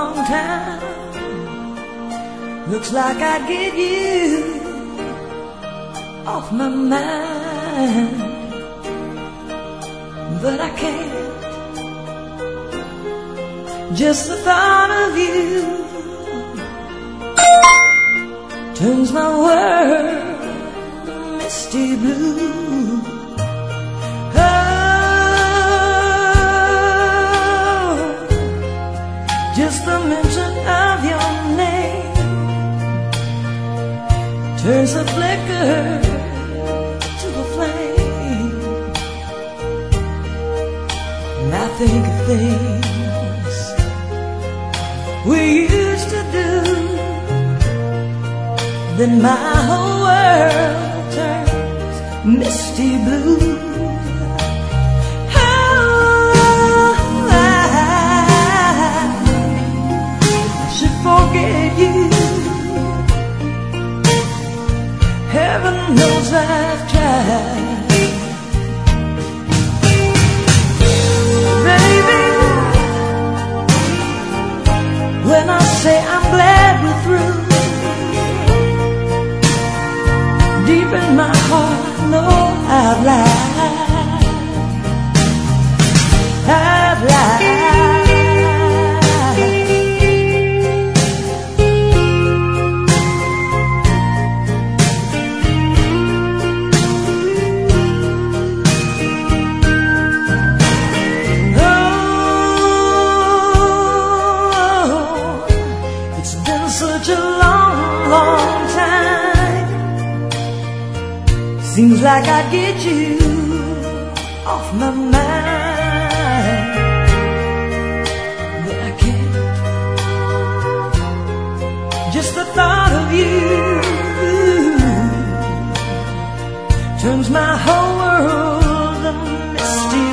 long time. Looks like I'd get you off my mind, but I can't. Just the thought of you turns my world misty blue. Oh, just the mention of your name turns the flicker to a flame. And I think of things we used to do, then my whole world turns misty blue. Oh, I should forget you. Heaven knows I've tried. Baby, when I say I'm glad we're through, deep in my heart I know I've lied. I've lied. Oh, it's been such a long, long time. Seems like I'd get you off my mind, but I can't. Just the thought of you turns my whole world a misty